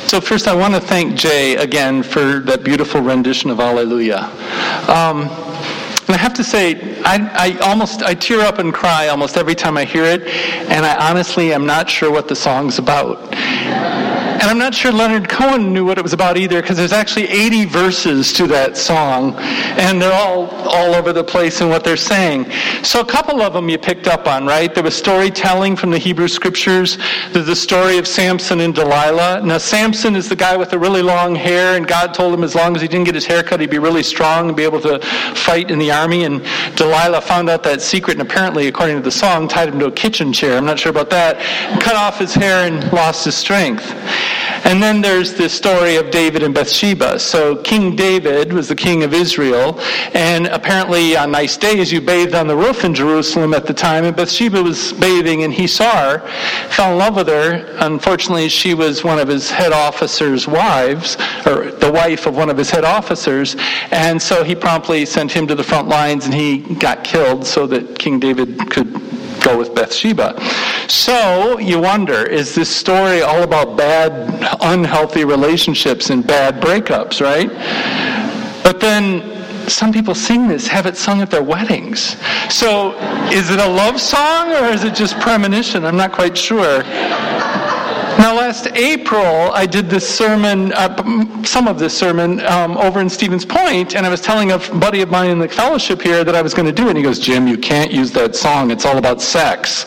So first I want to thank Jay again for that beautiful rendition of Alleluia. And I have to say, I tear up and cry almost every time I hear it, and I honestly am not sure what the song's about. And I'm not sure Leonard Cohen knew what it was about either, because there's actually 80 verses to that song, and they're all over the place in what they're saying. So a couple of them you picked up on, right? There was storytelling from the Hebrew Scriptures. There's the story of Samson and Delilah. Now, Samson is the guy with the really long hair, and God told him as long as he didn't get his hair cut, he'd be really strong and be able to fight in the army. And Delilah found out that secret, and apparently, according to the song, tied him to a kitchen chair. I'm not sure about that. Cut off his hair and lost his strength. And then there's the story of David and Bathsheba. So King David was the king of Israel, and apparently on nice days you bathed on the roof in Jerusalem at the time, and Bathsheba was bathing and he saw her, fell in love with her. Unfortunately, she was one of his head officers' wives, or the wife of one of his head officers, and so he promptly sent him to the front lines and he got killed so that King David could go with Bathsheba. So you wonder, is this story all about bad, unhealthy relationships and bad breakups, right? But then some people sing this, have it sung at their weddings. So is it a love song or is it just premonition? I'm not quite sure. Now, last April, I did this sermon, some of this sermon, over in Stevens Point, and I was telling a buddy of mine in the fellowship here that I was going to do it, and he goes, "Jim, you can't use that song. It's all about sex."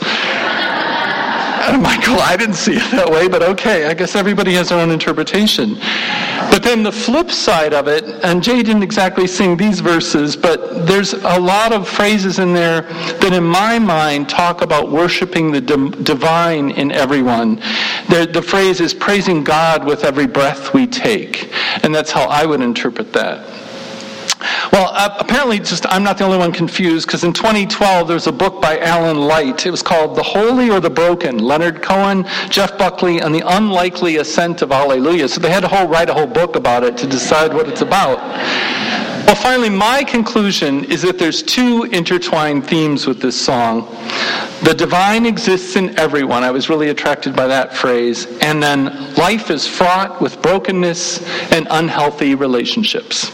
And I'm like, well, I didn't see it that way, but okay, I guess everybody has their own interpretation. But then the flip side of it, and Jay didn't exactly sing these verses, but there's a lot of phrases in there that in my mind talk about worshiping the divine in everyone. The phrase is praising God with every breath we take, and that's how I would interpret that. Well, apparently I'm not the only one confused, because in 2012 there was a book by Alan Light. It was called The Holy or the Broken, Leonard Cohen, Jeff Buckley, and the Unlikely Ascent of Alleluia. So they had to write a whole book about it to decide what it's about. Well, finally, my conclusion is that there's two intertwined themes with this song. The divine exists in everyone. I was really attracted by that phrase. And then life is fraught with brokenness and unhealthy relationships.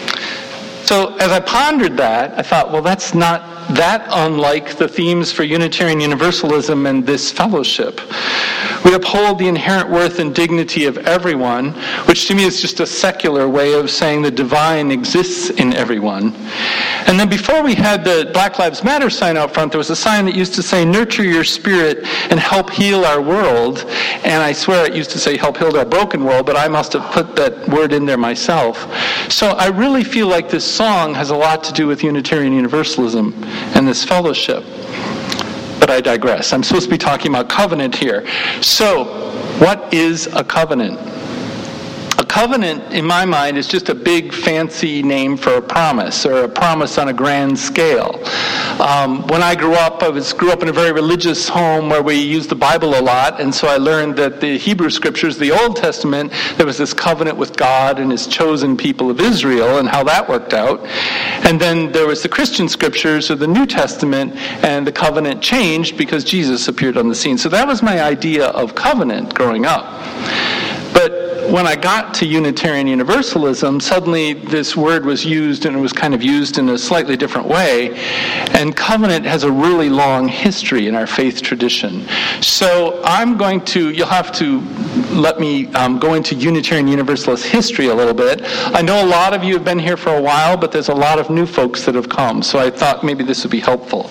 So as I pondered that, I thought, well, that's not that unlike the themes for Unitarian Universalism and this fellowship. We uphold the inherent worth and dignity of everyone, which to me is just a secular way of saying the divine exists in everyone. And then before we had the Black Lives Matter sign out front, there was a sign that used to say, "Nurture your spirit and help heal our world." And I swear it used to say, "Help heal our broken world," but I must have put that word in there myself. So I really feel like this song has a lot to do with Unitarian Universalism and this fellowship. But I digress. I'm supposed to be talking about covenant here. So, what is a covenant? A covenant, in my mind, is just a big fancy name for a promise, or a promise on a grand scale. When I grew up, I grew up in a very religious home where we used the Bible a lot, and so I learned that the Hebrew Scriptures, the Old Testament, there was this covenant with God and His chosen people of Israel, and how that worked out. And then there was the Christian Scriptures, or the New Testament, and the covenant changed because Jesus appeared on the scene. So that was my idea of covenant growing up. But when I got to Unitarian Universalism, suddenly this word was used, and it was kind of used in a slightly different way. And covenant has a really long history in our faith tradition. So you'll have to let me go into Unitarian Universalist history a little bit. I know a lot of you have been here for a while, but there's a lot of new folks that have come. So I thought maybe this would be helpful.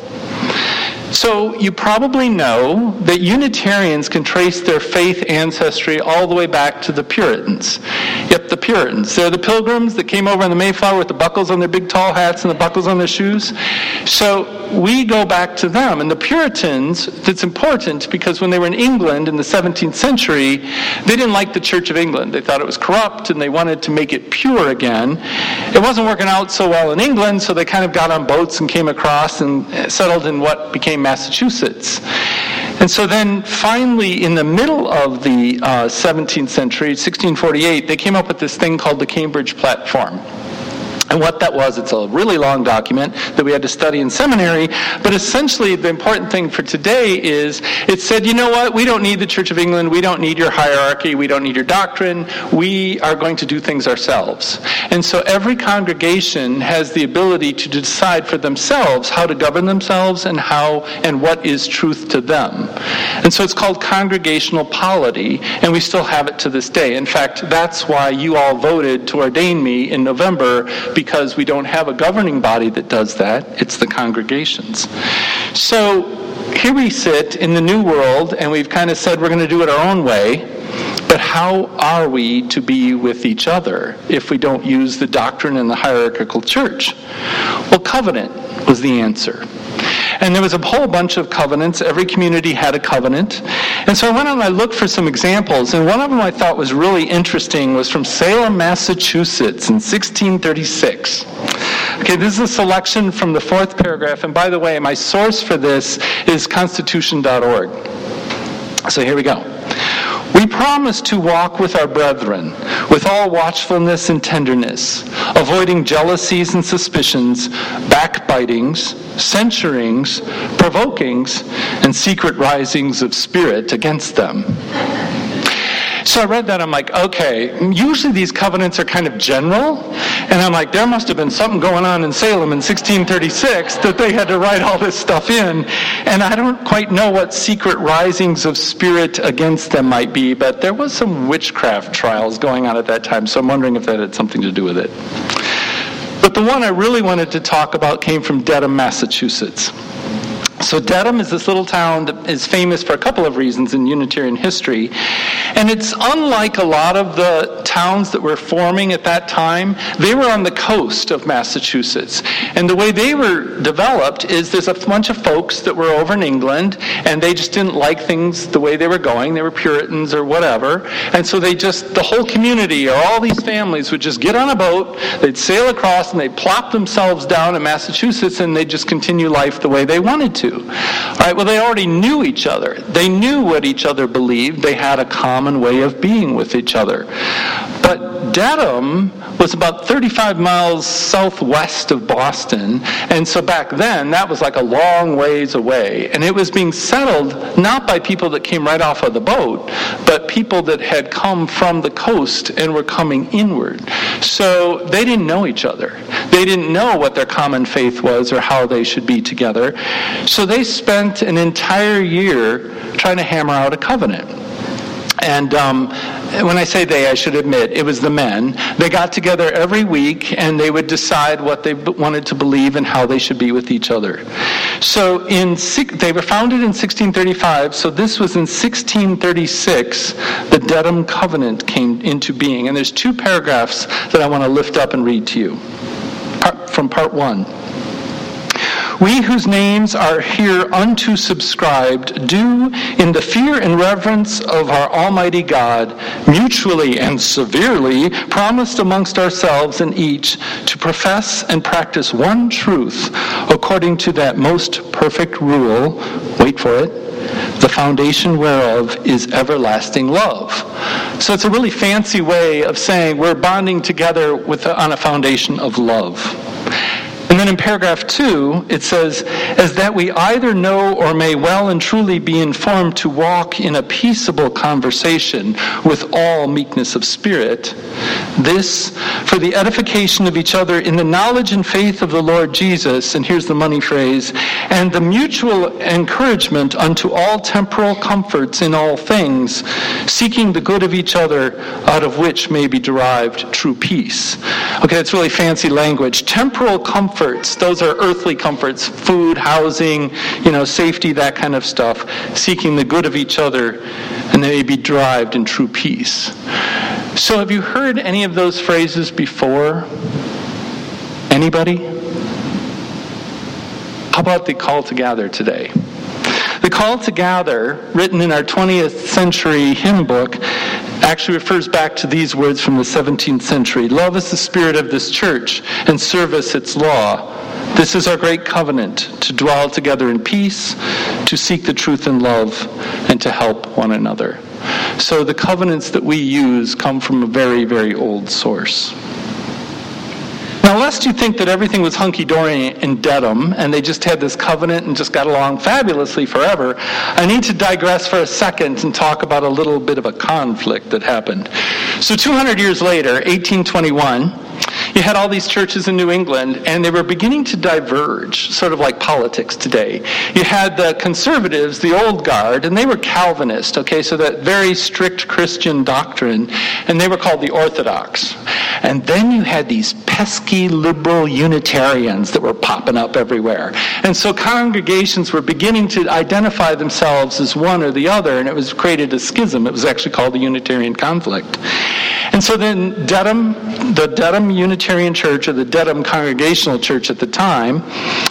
So you probably know that Unitarians can trace their faith ancestry all the way back to the Puritans. Yep, the Puritans. They're the Pilgrims that came over on the Mayflower with the buckles on their big tall hats and the buckles on their shoes. So we go back to them. And the Puritans, that's important because when they were in England in the 17th century, they didn't like the Church of England. They thought it was corrupt and they wanted to make it pure again. It wasn't working out so well in England, so they kind of got on boats and came across and settled in what became Massachusetts. And so then finally in the middle of the 17th century, 1648, they came up with this thing called the Cambridge Platform. And what that was, it's a really long document that we had to study in seminary, but essentially the important thing for today is it said, you know what, we don't need the Church of England, we don't need your hierarchy, we don't need your doctrine, we are going to do things ourselves. And so every congregation has the ability to decide for themselves how to govern themselves and how and what is truth to them. And so it's called congregational polity, and we still have it to this day. In fact, that's why you all voted to ordain me in November, because we don't have a governing body that does that. It's the congregations. So here we sit in the new world, and we've kind of said we're going to do it our own way. But how are we to be with each other if we don't use the doctrine and the hierarchical church? Well, covenant was the answer. And there was a whole bunch of covenants. Every community had a covenant. And so I went and I looked for some examples. And one of them I thought was really interesting was from Salem, Massachusetts in 1636. Okay, this is a selection from the 4th paragraph. And by the way, my source for this is constitution.org. So here we go. We promise to walk with our brethren with all watchfulness and tenderness, avoiding jealousies and suspicions, backbitings, censurings, provokings, and secret risings of spirit against them. So I read that, I'm like, okay, usually these covenants are kind of general, and I'm like, there must have been something going on in Salem in 1636 that they had to write all this stuff in, and I don't quite know what secret risings of spirit against them might be, but there was some witchcraft trials going on at that time, so I'm wondering if that had something to do with it. But the one I really wanted to talk about came from Dedham, Massachusetts. So Dedham is this little town that is famous for a couple of reasons in Unitarian history. And it's unlike a lot of the towns that were forming at that time. They were on the coast of Massachusetts. And the way they were developed is there's a bunch of folks that were over in England, and they just didn't like things the way they were going. They were Puritans or whatever. And so the whole community or all these families would just get on a boat, they'd sail across, and they'd plop themselves down in Massachusetts, and they'd just continue life the way they wanted to. All right, well, they already knew each other. They knew what each other believed. They had a common way of being with each other. But Dedham was about 35 miles southwest of Boston, and so back then, that was like a long ways away. And it was being settled not by people that came right off of the boat, but people that had come from the coast and were coming inward. So they didn't know each other. They didn't know what their common faith was or how they should be together. So they spent an entire year trying to hammer out a covenant. And when I say they, I should admit, it was the men. They got together every week, and they would decide what they wanted to believe and how they should be with each other. So they were founded in 1635, so this was in 1636 the Dedham Covenant came into being. And there's 2 paragraphs that I want to lift up and read to you. From part 1. We whose names are hereunto subscribed do, in the fear and reverence of our Almighty God, mutually and severely promised amongst ourselves and each to profess and practice one truth according to that most perfect rule, wait for it, the foundation whereof is everlasting love. So it's a really fancy way of saying we're bonding together on a foundation of love. And then in paragraph 2, it says, as that we either know or may well and truly be informed to walk in a peaceable conversation with all meekness of spirit, this for the edification of each other in the knowledge and faith of the Lord Jesus, and here's the money phrase, and the mutual encouragement unto all temporal comforts in all things, seeking the good of each other, out of which may be derived true peace. Okay, that's really fancy language. Temporal comforts, those are earthly comforts, food, housing, safety, that kind of stuff, seeking the good of each other, and they may be derived in true peace. So have you heard any of those phrases before? Anybody? How about the call to gather today? The call to gather, written in our 20th century hymn book, actually refers back to these words from the 17th century. Love is the spirit of this church, and service its law. This is our great covenant, to dwell together in peace, to seek the truth in love, and to help one another. So the covenants that we use come from a very, very old source. Now lest you think that everything was hunky-dory in Dedham and they just had this covenant and just got along fabulously forever, I need to digress for a second and talk about a little bit of a conflict that happened. So 200 years later, 1821, you had all these churches in New England, and they were beginning to diverge, sort of like politics today. You had the conservatives, the old guard, and they were Calvinist, okay, so that very strict Christian doctrine, and they were called the Orthodox. And then you had these pesky liberal Unitarians that were popping up everywhere. And so congregations were beginning to identify themselves as one or the other, and it was created a schism. It was actually called the Unitarian conflict. And so then the Dedham Unitarian Church, or the Dedham Congregational Church at the time,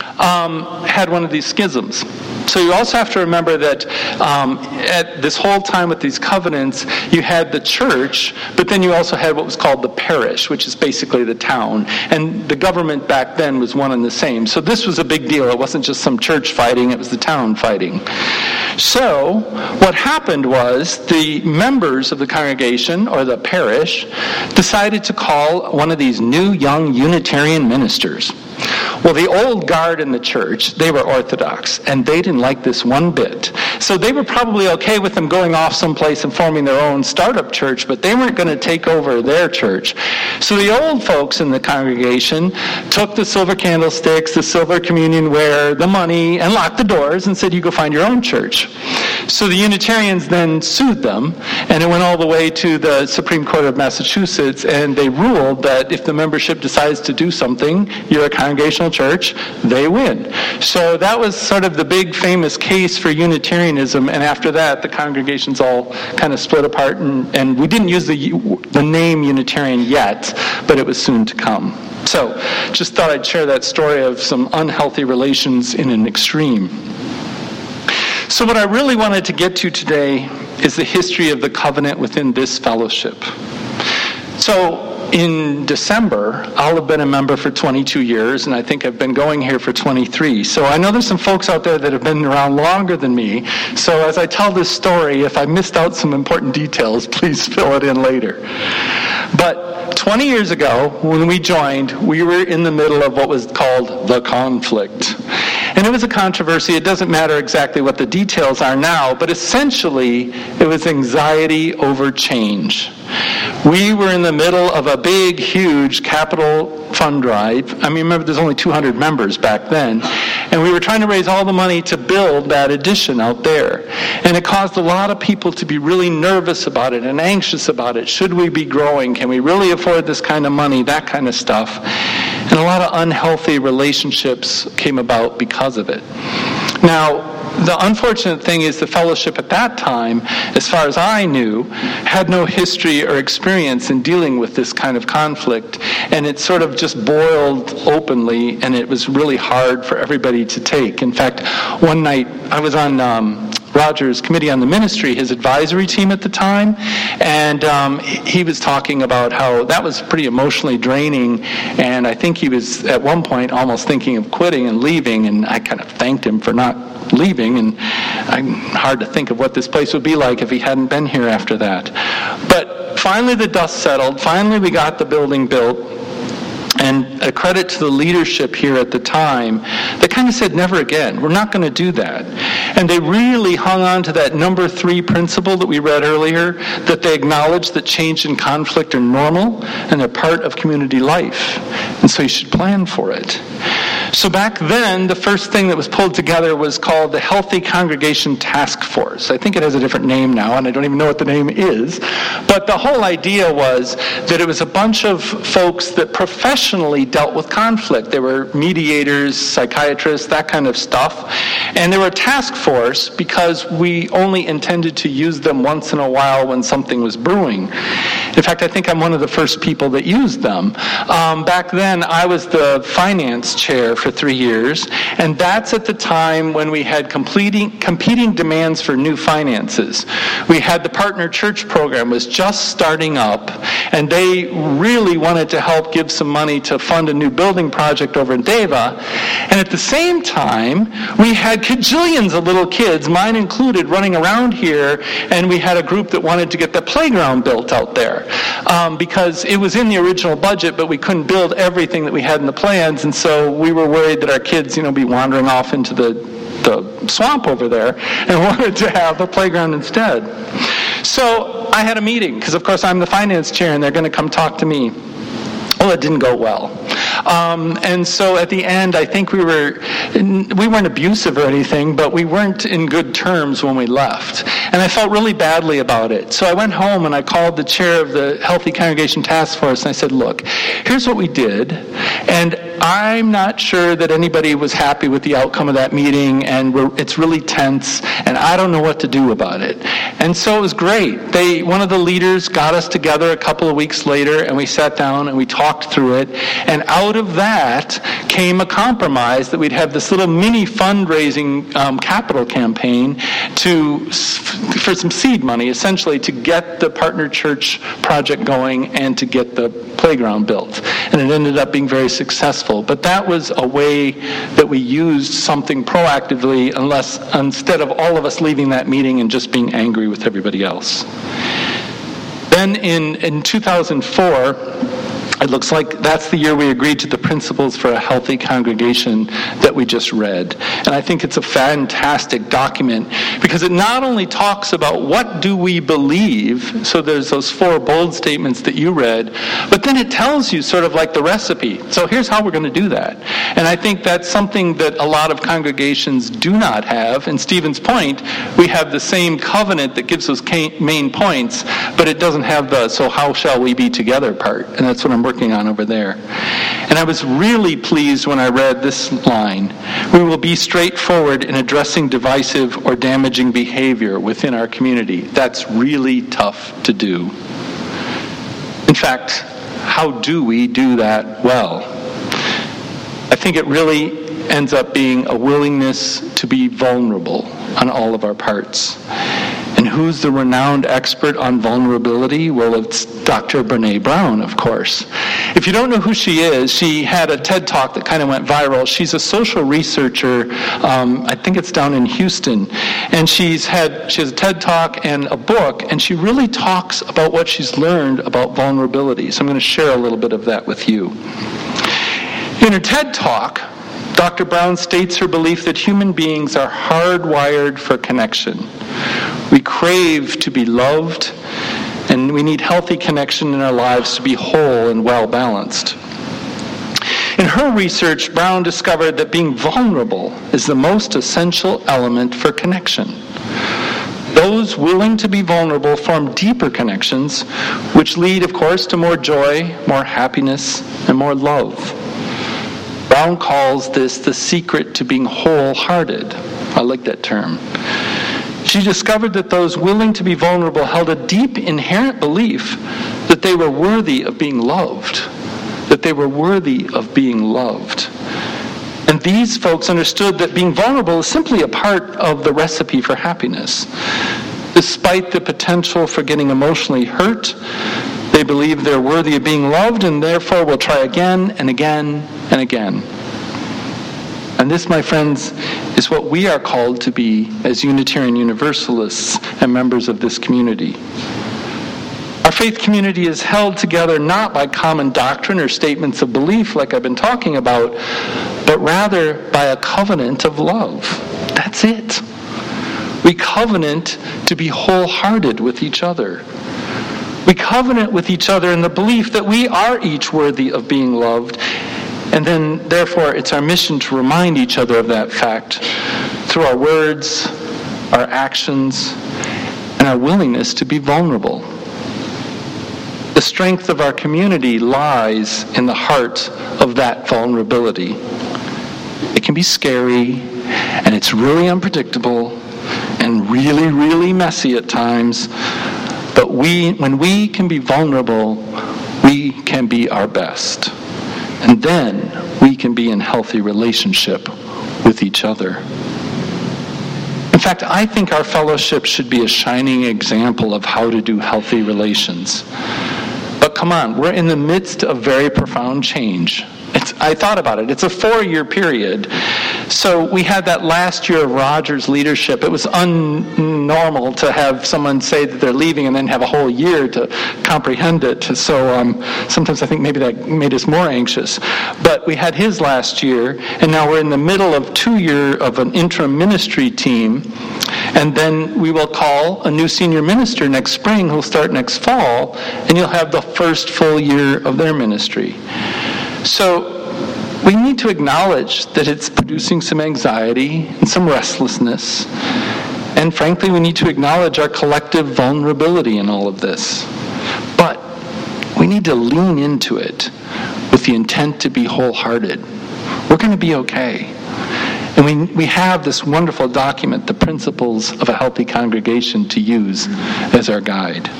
had one of these schisms. So you also have to remember that at this whole time with these covenants, you had the church, but then you also had what was called the parish, which is basically the town. And the government back then was one and the same. So this was a big deal. It wasn't just some church fighting, it was the town fighting. So what happened was the members of the congregation, or the parish, decided to call one of these new young Unitarian ministers. Well, the old guard in the church, they were Orthodox, and they didn't like this one bit. So they were probably okay with them going off someplace and forming their own startup church, but they weren't going to take over their church. So the old folks in the congregation took the silver candlesticks, the silver communion ware, the money, and locked the doors and said, you go find your own church. So the Unitarians then sued them, and it went all the way to the Supreme Court of Massachusetts, and they ruled that if the membership decides to do something, you're a congregational church, they win. So that was sort of the big famous case for Unitarianism, and after that the congregations all kind of split apart, and we didn't use the name Unitarian yet, but it was soon to come. So just thought I'd share that story of some unhealthy relations in an extreme. So what I really wanted to get to today is the history of the covenant within this fellowship. So in December, I'll have been a member for 22 years, and I think I've been going here for 23. So I know there's some folks out there that have been around longer than me. So as I tell this story, if I missed out some important details, please fill it in later. But 20 years ago, when we joined, we were in the middle of what was called the conflict. And it was a controversy. It doesn't matter exactly what the details are now, but essentially it was anxiety over change. We were in the middle of a big, huge capital fund drive. I mean, remember, there's only 200 members back then. And we were trying to raise all the money to build that addition out there. And it caused a lot of people to be really nervous about it and anxious about it. Should we be growing? Can we really afford this kind of money? That kind of stuff. And a lot of unhealthy relationships came about because of it. Now, the unfortunate thing is the fellowship at that time, as far as I knew, had no history or experience in dealing with this kind of conflict, and it sort of just boiled openly, and it was really hard for everybody to take. In fact, one night I was on Roger's committee on the ministry, his advisory team at the time, and he was talking about how that was pretty emotionally draining, and I think he was at one point almost thinking of quitting and leaving, and I kind of thanked him for not leaving, and I'm hard to think of what this place would be like if he hadn't been here after that. But finally the dust settled, finally we got the building built, and a credit to the leadership here at the time, they kind of said, never again. We're not going to do that. And they really hung on to that number 3 principle that we read earlier, that they acknowledge that change and conflict are normal and they're part of community life. And so you should plan for it. So back then, the first thing that was pulled together was called the Healthy Congregation Task Force. I think it has a different name now, and I don't even know what the name is. But the whole idea was that it was a bunch of folks that professionally dealt with conflict. They were mediators, psychiatrists, that kind of stuff. And they were a task force because we only intended to use them once in a while when something was brewing. In fact, I think I'm one of the first people that used them. Back then, I was the finance chair for 3 years, and that's at the time when we had competing demands for new finances. We had the Partner Church program was just starting up, and they really wanted to help give some money to fund a new building project over in Deva. And at the same time, we had cajillions of little kids, mine included, running around here, and we had a group that wanted to get the playground built out there. there. Because it was in the original budget, but we couldn't build everything that we had in the plans, and so we were worried that our kids, be wandering off into the swamp over there, and wanted to have a playground instead. So I had a meeting, because of course I'm the finance chair, and they're going to come talk to me. Well, it didn't go well. And so at the end, I think we weren't abusive or anything, but we weren't in good terms when we left. And I felt really badly about it. So I went home and I called the chair of the Healthy Congregation Task Force, and I said, look, here's what we did, and I'm not sure that anybody was happy with the outcome of that meeting, and it's really tense, and I don't know what to do about it. And so it was great. One of the leaders got us together a couple of weeks later, and we sat down and we talked through it, and out of that came a compromise that we'd have this little mini fundraising capital campaign for some seed money, essentially, to get the partner church project going and to get the playground built. And it ended up being very successful. But that was a way that we used something proactively, instead of all of us leaving that meeting and just being angry with everybody else. Then in 2004, it looks like that's the year we agreed to the Principles for a Healthy Congregation that we just read. And I think it's a fantastic document because it not only talks about what do we believe, so there's those 4 bold statements that you read, but then it tells you sort of like the recipe. So here's how we're going to do that. And I think that's something that a lot of congregations do not have. In Stephen's point, we have the same covenant that gives us main points, but it doesn't have the so how shall we be together part. And that's what I'm working on over there. And I was really pleased when I read this line. We will be straightforward in addressing divisive or damaging behavior within our community. That's really tough to do. In fact, how do we do that well? I think it really ends up being a willingness to be vulnerable on all of our parts. And who's the renowned expert on vulnerability? Well, it's Dr. Brené Brown, of course. If you don't know who she is, she had a TED Talk that kind of went viral. She's a social researcher. I think it's down in Houston. And she has a TED Talk and a book, and she really talks about what she's learned about vulnerability. So I'm going to share a little bit of that with you. In her TED Talk, Dr. Brown states her belief that human beings are hardwired for connection. We crave to be loved, and we need healthy connection in our lives to be whole and well-balanced. In her research, Brown discovered that being vulnerable is the most essential element for connection. Those willing to be vulnerable form deeper connections, which lead, of course, to more joy, more happiness, and more love. Brown calls this the secret to being wholehearted. I like that term. She discovered that those willing to be vulnerable held a deep inherent belief that they were worthy of being loved. That they were worthy of being loved. And these folks understood that being vulnerable is simply a part of the recipe for happiness. Despite the potential for getting emotionally hurt, they believe they're worthy of being loved and therefore will try again and again and again. And this, my friends, is what we are called to be as Unitarian Universalists and members of this community. Our faith community is held together not by common doctrine or statements of belief like I've been talking about, but rather by a covenant of love. That's it. We covenant to be wholehearted with each other. We covenant with each other in the belief that we are each worthy of being loved. And then, therefore, it's our mission to remind each other of that fact through our words, our actions, and our willingness to be vulnerable. The strength of our community lies in the heart of that vulnerability. It can be scary, and it's really unpredictable, and really, really messy at times. But when we can be vulnerable, we can be our best. And then we can be in healthy relationship with each other. In fact, I think our fellowship should be a shining example of how to do healthy relations. But come on, we're in the midst of very profound change. I thought about it. It's a 4-year period. So we had that last year of Roger's leadership. It was unnormal to have someone say that they're leaving and then have a whole year to comprehend it. So sometimes I think maybe that made us more anxious. But we had his last year, and now we're in the middle of 2 years of an interim ministry team. And then we will call a new senior minister next spring who'll start next fall, and you'll have the first full year of their ministry. So we need to acknowledge that it's producing some anxiety and some restlessness. And frankly, we need to acknowledge our collective vulnerability in all of this. But we need to lean into it with the intent to be wholehearted. We're going to be okay. And we have this wonderful document, the Principles of a Healthy Congregation, to use as our guide.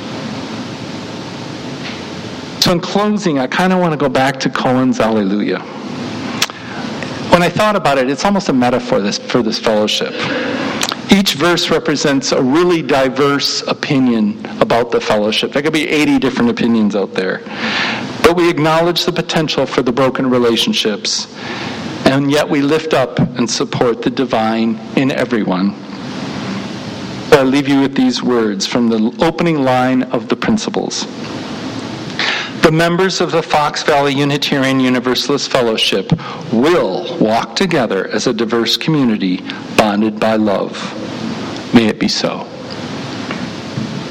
So in closing, I kind of want to go back to Cohen's Alleluia. When I thought about it, it's almost a metaphor for this fellowship. Each verse represents a really diverse opinion about the fellowship. There could be 80 different opinions out there. But we acknowledge the potential for the broken relationships, and yet we lift up and support the divine in everyone. I'll leave you with these words from the opening line of the Principles. The members of the Fox Valley Unitarian Universalist Fellowship will walk together as a diverse community bonded by love. May it be so.